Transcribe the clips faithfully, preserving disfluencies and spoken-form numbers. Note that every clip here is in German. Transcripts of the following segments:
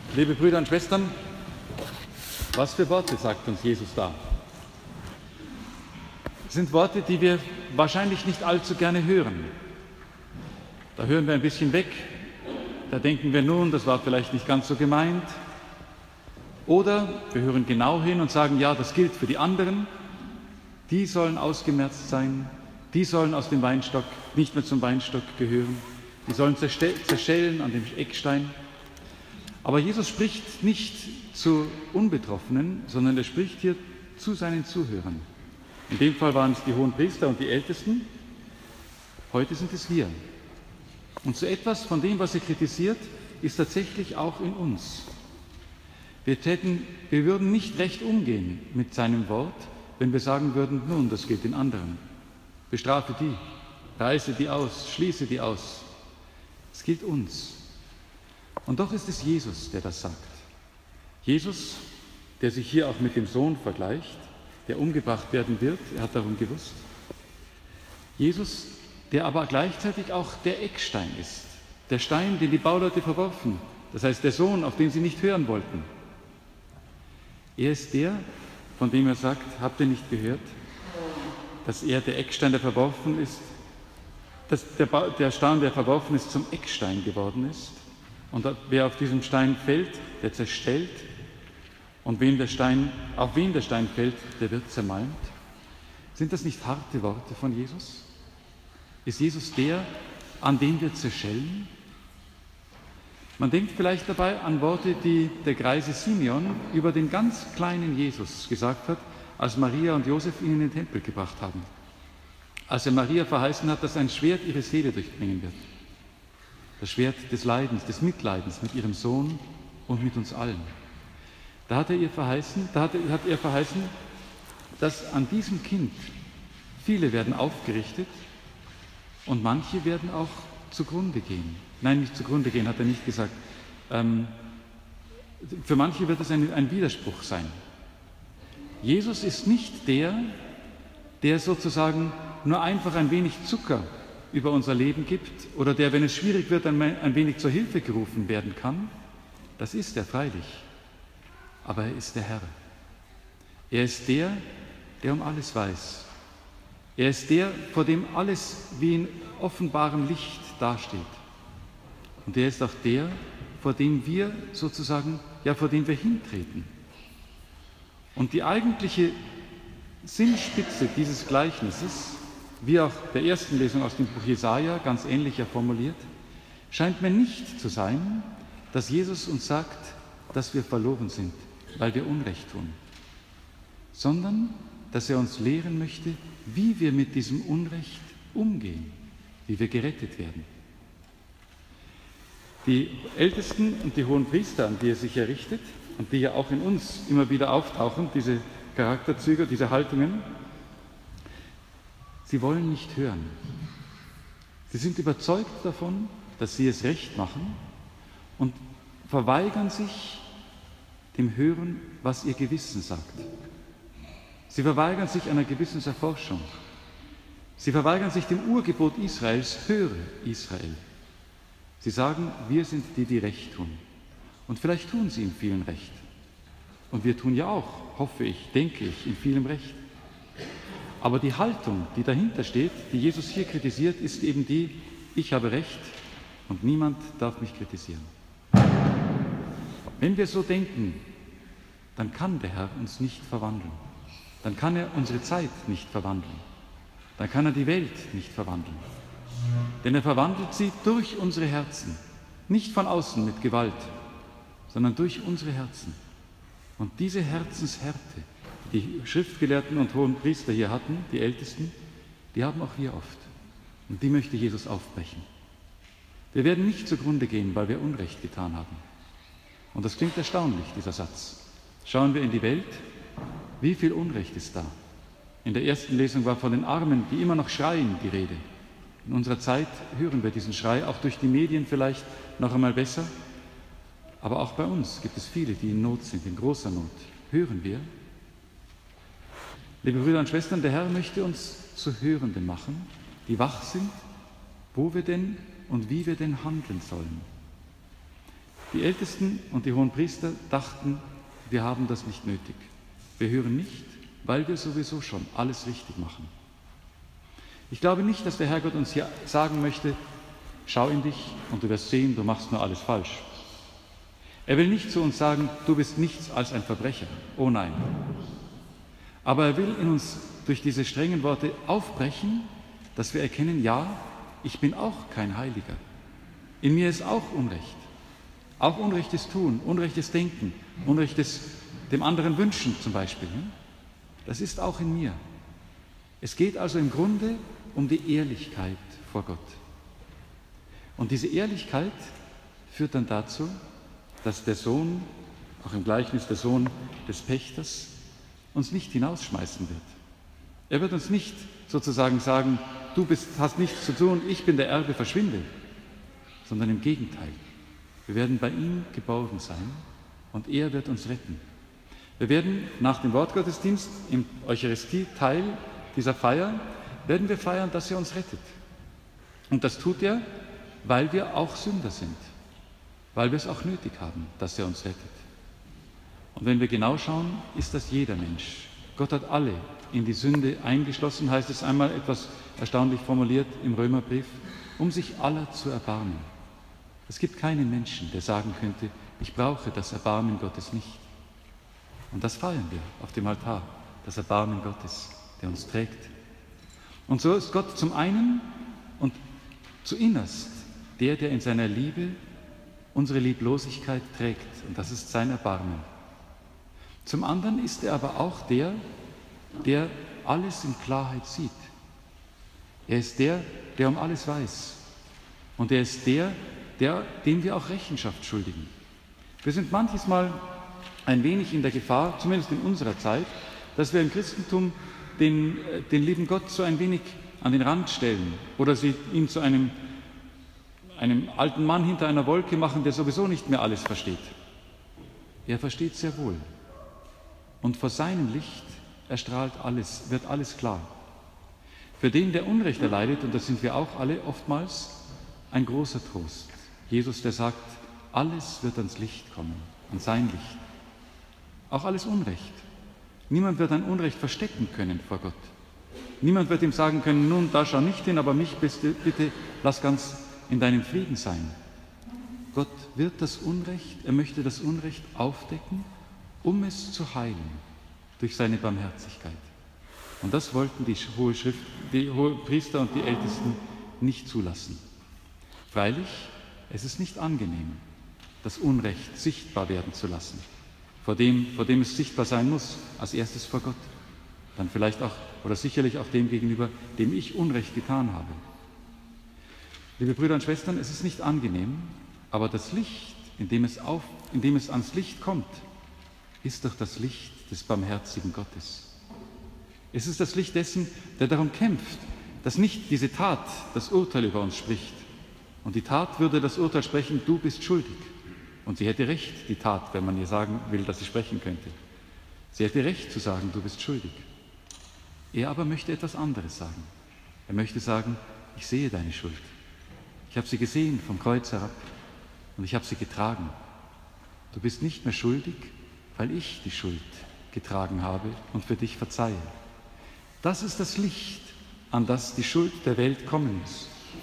Liebe Brüder und Schwestern, was für Worte sagt uns Jesus da? Das sind Worte, die wir wahrscheinlich nicht allzu gerne hören. Da hören wir ein bisschen weg, da denken wir nun, das war vielleicht nicht ganz so gemeint. Oder wir hören genau hin und sagen, ja, das gilt für die anderen, die sollen ausgemerzt sein, die sollen aus dem Weinstock nicht mehr zum Weinstock gehören, die sollen zerschellen an dem Eckstein. Aber Jesus spricht nicht zu Unbetroffenen, sondern er spricht hier zu seinen Zuhörern. In dem Fall waren es die Hohenpriester und die Ältesten, heute sind es wir. Und so etwas von dem, was er kritisiert, ist tatsächlich auch in uns. Wir, täten, wir würden nicht recht umgehen mit seinem Wort, wenn wir sagen würden, nun, das gilt den anderen. Bestrafe die, reiße die aus, schließe die aus. Es gilt uns. Und doch ist es Jesus, der das sagt. Jesus, der sich hier auch mit dem Sohn vergleicht, der umgebracht werden wird, er hat darum gewusst. Jesus, der aber gleichzeitig auch der Eckstein ist, der Stein, den die Bauleute verworfen, das heißt der Sohn, auf den sie nicht hören wollten. Er ist der, von dem er sagt, habt ihr nicht gehört, dass er der Eckstein, der verworfen ist, dass der, ba- der Stein, der verworfen ist, zum Eckstein geworden ist. Und wer auf diesem Stein fällt, der zerstellt. Und wen der Stein, auf wen der Stein fällt, der wird zermalmt. Sind das nicht harte Worte von Jesus? Ist Jesus der, an den wir zerschellen? Man denkt vielleicht dabei an Worte, die der greise Simeon über den ganz kleinen Jesus gesagt hat, als Maria und Josef ihn in den Tempel gebracht haben. Als er Maria verheißen hat, dass ein Schwert ihre Seele durchdringen wird. Das Schwert des Leidens, des Mitleidens mit ihrem Sohn und mit uns allen. Da hat er ihr verheißen, da hat er, hat er verheißen, dass an diesem Kind viele werden aufgerichtet und manche werden auch zugrunde gehen. Nein, nicht zugrunde gehen, hat er nicht gesagt. Ähm, für manche wird es ein, ein Widerspruch sein. Jesus ist nicht der, der sozusagen nur einfach ein wenig Zucker über unser Leben gibt oder der, wenn es schwierig wird, ein, ein wenig zur Hilfe gerufen werden kann. Das ist er freilich. Aber er ist der Herr. Er ist der, der um alles weiß. Er ist der, vor dem alles wie in offenbarem Licht dasteht. Und er ist auch der, vor dem wir sozusagen, ja, vor dem wir hintreten. Und die eigentliche Sinnspitze dieses Gleichnisses, wie auch der ersten Lesung aus dem Buch Jesaja, ganz ähnlich ja formuliert, scheint mir nicht zu sein, dass Jesus uns sagt, dass wir verloren sind, weil wir Unrecht tun, sondern dass er uns lehren möchte, wie wir mit diesem Unrecht umgehen, wie wir gerettet werden. Die Ältesten und die Hohenpriester, an die er sich errichtet und die ja auch in uns immer wieder auftauchen, diese Charakterzüge, diese Haltungen, sie wollen nicht hören. Sie sind überzeugt davon, dass sie es recht machen und verweigern sich dem Hören, was ihr Gewissen sagt. Sie verweigern sich einer Gewissenserforschung. Sie verweigern sich dem Urgebot Israels, höre Israel. Sie sagen, wir sind die, die Recht tun. Und vielleicht tun sie in vielen Recht. Und wir tun ja auch, hoffe ich, denke ich, in vielem Recht. Aber die Haltung, die dahinter steht, die Jesus hier kritisiert, ist eben die, ich habe Recht und niemand darf mich kritisieren. Wenn wir so denken, dann kann der Herr uns nicht verwandeln. Dann kann er unsere Zeit nicht verwandeln. Dann kann er die Welt nicht verwandeln. Denn er verwandelt sie durch unsere Herzen. Nicht von außen mit Gewalt, sondern durch unsere Herzen. Und diese Herzenshärte, die Schriftgelehrten und Hohenpriester hier hatten, die Ältesten, die haben auch wir oft. Und die möchte Jesus aufbrechen. Wir werden nicht zugrunde gehen, weil wir Unrecht getan haben. Und das klingt erstaunlich, dieser Satz. Schauen wir in die Welt, wie viel Unrecht ist da. In der ersten Lesung war von den Armen, die immer noch schreien, die Rede. In unserer Zeit hören wir diesen Schrei, auch durch die Medien vielleicht noch einmal besser. Aber auch bei uns gibt es viele, die in Not sind, in großer Not. Hören wir? Liebe Brüder und Schwestern, der Herr möchte uns zu Hörenden machen, die wach sind, wo wir denn und wie wir denn handeln sollen. Die Ältesten und die Hohenpriester dachten, wir haben das nicht nötig. Wir hören nicht, weil wir sowieso schon alles richtig machen. Ich glaube nicht, dass der Herrgott uns hier sagen möchte, schau in dich und du wirst sehen, du machst nur alles falsch. Er will nicht zu uns sagen, du bist nichts als ein Verbrecher. Oh nein. Aber er will in uns durch diese strengen Worte aufbrechen, dass wir erkennen, ja, ich bin auch kein Heiliger. In mir ist auch Unrecht. Auch unrechtes Tun, unrechtes Denken, unrechtes dem anderen wünschen zum Beispiel. Das ist auch in mir. Es geht also im Grunde um die Ehrlichkeit vor Gott. Und diese Ehrlichkeit führt dann dazu, dass der Sohn, auch im Gleichnis der Sohn des Pächters, uns nicht hinausschmeißen wird. Er wird uns nicht sozusagen sagen, du bist, hast nichts zu tun, ich bin der Erbe, verschwinde, sondern im Gegenteil. Wir werden bei ihm geborgen sein und er wird uns retten. Wir werden nach dem Wortgottesdienst im Eucharistie-Teil dieser Feier, werden wir feiern, dass er uns rettet. Und das tut er, weil wir auch Sünder sind, weil wir es auch nötig haben, dass er uns rettet. Und wenn wir genau schauen, ist das jeder Mensch. Gott hat alle in die Sünde eingeschlossen, heißt es einmal etwas erstaunlich formuliert im Römerbrief, um sich aller zu erbarmen. Es gibt keinen Menschen, der sagen könnte, ich brauche das Erbarmen Gottes nicht. Und das feiern wir auf dem Altar, das Erbarmen Gottes, der uns trägt. Und so ist Gott zum einen und zuinnerst der, der in seiner Liebe unsere Lieblosigkeit trägt. Und das ist sein Erbarmen. Zum anderen ist er aber auch der, der alles in Klarheit sieht. Er ist der, der um alles weiß. Und er ist der, der, dem wir auch Rechenschaft schuldigen. Wir sind manches Mal ein wenig in der Gefahr, zumindest in unserer Zeit, dass wir im Christentum den, den lieben Gott so ein wenig an den Rand stellen oder sie ihn zu einem, einem alten Mann hinter einer Wolke machen, der sowieso nicht mehr alles versteht. Er versteht sehr wohl. Und vor seinem Licht erstrahlt alles, wird alles klar. Für den, der Unrecht erleidet, und das sind wir auch alle oftmals, ein großer Trost. Jesus, der sagt, alles wird ans Licht kommen, an sein Licht. Auch alles Unrecht. Niemand wird ein Unrecht verstecken können vor Gott. Niemand wird ihm sagen können, nun, da schau nicht hin, aber mich bitte, bitte lass ganz in deinem Frieden sein. Gott wird das Unrecht, er möchte das Unrecht aufdecken, um es zu heilen durch seine Barmherzigkeit. Und das wollten die hohe Schrift, die Hohepriester und die Ältesten nicht zulassen. Freilich, es ist nicht angenehm, das Unrecht sichtbar werden zu lassen, vor dem, vor dem es sichtbar sein muss, als erstes vor Gott, dann vielleicht auch oder sicherlich auch dem gegenüber, dem ich Unrecht getan habe. Liebe Brüder und Schwestern, es ist nicht angenehm, aber das Licht, in dem es, auf, in dem es ans Licht kommt, ist doch das Licht des barmherzigen Gottes. Es ist das Licht dessen, der darum kämpft, dass nicht diese Tat das Urteil über uns spricht. Und die Tat würde das Urteil sprechen, du bist schuldig. Und sie hätte recht, die Tat, wenn man ihr sagen will, dass sie sprechen könnte. Sie hätte recht zu sagen, du bist schuldig. Er aber möchte etwas anderes sagen. Er möchte sagen, ich sehe deine Schuld. Ich habe sie gesehen vom Kreuz herab und ich habe sie getragen. Du bist nicht mehr schuldig, weil ich die Schuld getragen habe und für dich verzeihe. Das ist das Licht, an das die Schuld der Welt kommen muss.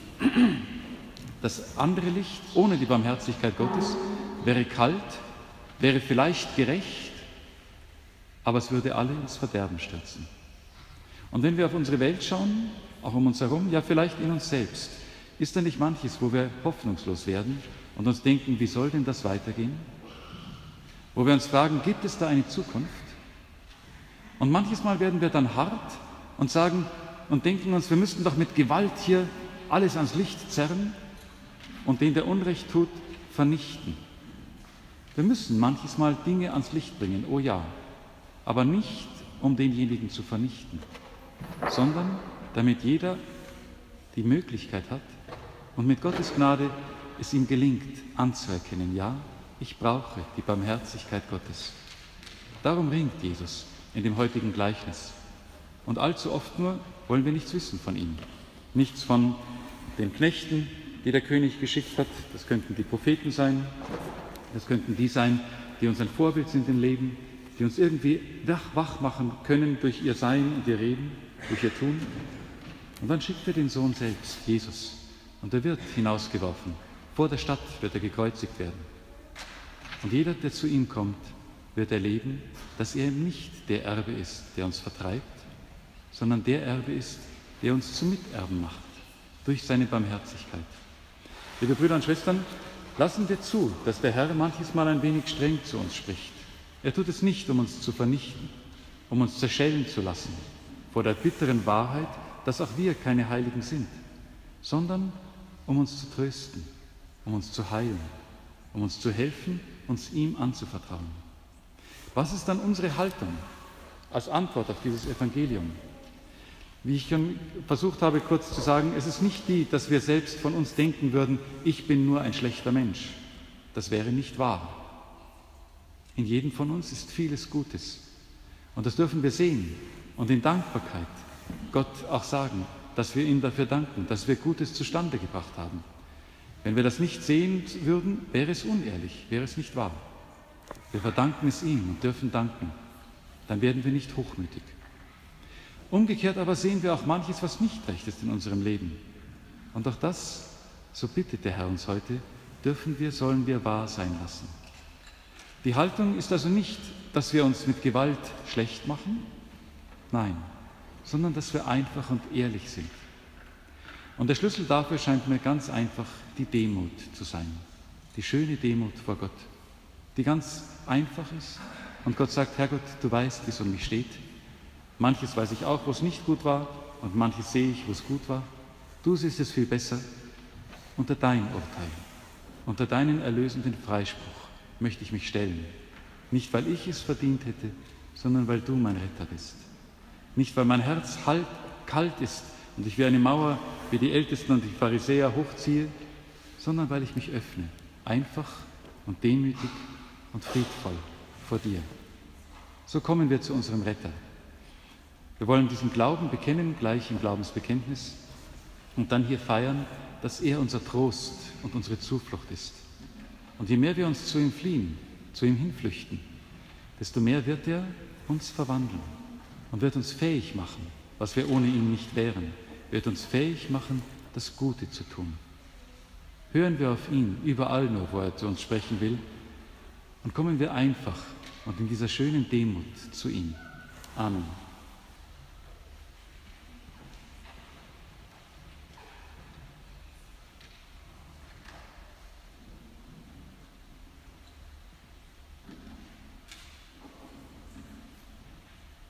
Das andere Licht, ohne die Barmherzigkeit Gottes, wäre kalt, wäre vielleicht gerecht, aber es würde alle ins Verderben stürzen. Und wenn wir auf unsere Welt schauen, auch um uns herum, ja vielleicht in uns selbst, ist da nicht manches, wo wir hoffnungslos werden und uns denken, wie soll denn das weitergehen? Wo wir uns fragen, gibt es da eine Zukunft? Und manches Mal werden wir dann hart und sagen und denken uns, wir müssten doch mit Gewalt hier alles ans Licht zerren und den, der Unrecht tut, vernichten. Wir müssen manches Mal Dinge ans Licht bringen, oh ja, aber nicht, um denjenigen zu vernichten, sondern damit jeder die Möglichkeit hat und mit Gottes Gnade es ihm gelingt, anzuerkennen, ja, ich brauche die Barmherzigkeit Gottes. Darum ringt Jesus in dem heutigen Gleichnis. Und allzu oft nur wollen wir nichts wissen von ihm. Nichts von den Knechten, die der König geschickt hat, das könnten die Propheten sein, Das könnten die sein, die uns ein Vorbild sind im Leben, die uns irgendwie wach machen können durch ihr Sein und ihr Reden, durch ihr Tun. Und dann schickt er den Sohn selbst, Jesus, und er wird hinausgeworfen. Vor der Stadt wird er gekreuzigt werden. Und jeder, der zu ihm kommt, wird erleben, dass er nicht der Erbe ist, der uns vertreibt, sondern der Erbe ist, der uns zu Miterben macht, durch seine Barmherzigkeit. Liebe Brüder und Schwestern, lassen wir zu, dass der Herr manches Mal ein wenig streng zu uns spricht. Er tut es nicht, um uns zu vernichten, um uns zerschellen zu lassen, vor der bitteren Wahrheit, dass auch wir keine Heiligen sind, sondern um uns zu trösten, um uns zu heilen, um uns zu helfen, uns ihm anzuvertrauen. Was ist dann unsere Haltung als Antwort auf dieses Evangelium? Wie ich schon versucht habe, kurz zu sagen, es ist nicht die, dass wir selbst von uns denken würden, ich bin nur ein schlechter Mensch. Das wäre nicht wahr. In jedem von uns ist vieles Gutes. Und das dürfen wir sehen und in Dankbarkeit Gott auch sagen, dass wir ihm dafür danken, dass wir Gutes zustande gebracht haben. Wenn wir das nicht sehen würden, wäre es unehrlich, wäre es nicht wahr. Wir verdanken es ihm und dürfen danken. Dann werden wir nicht hochmütig. Umgekehrt aber sehen wir auch manches, was nicht recht ist in unserem Leben. Und auch das, so bittet der Herr uns heute, dürfen wir, sollen wir wahr sein lassen. Die Haltung ist also nicht, dass wir uns mit Gewalt schlecht machen, nein, sondern dass wir einfach und ehrlich sind. Und der Schlüssel dafür scheint mir ganz einfach die Demut zu sein, die schöne Demut vor Gott, die ganz einfach ist. Und Gott sagt, Herrgott, du weißt, wie es um mich steht. Manches weiß ich auch, wo es nicht gut war, und manches sehe ich, wo es gut war. Du siehst es viel besser. Unter dein Urteil, unter deinen erlösenden Freispruch möchte ich mich stellen. Nicht, weil ich es verdient hätte, sondern weil du mein Retter bist. Nicht, weil mein Herz halt, kalt ist und ich wie eine Mauer, wie die Ältesten und die Pharisäer hochziehe, sondern weil ich mich öffne, einfach und demütig und friedvoll vor dir. So kommen wir zu unserem Retter. Wir wollen diesen Glauben bekennen, gleich im Glaubensbekenntnis, und dann hier feiern, dass er unser Trost und unsere Zuflucht ist. Und je mehr wir uns zu ihm fliehen, zu ihm hinflüchten, desto mehr wird er uns verwandeln und wird uns fähig machen, was wir ohne ihn nicht wären, wird uns fähig machen, das Gute zu tun. Hören wir auf ihn, überall nur, wo er zu uns sprechen will, und kommen wir einfach und in dieser schönen Demut zu ihm. Amen.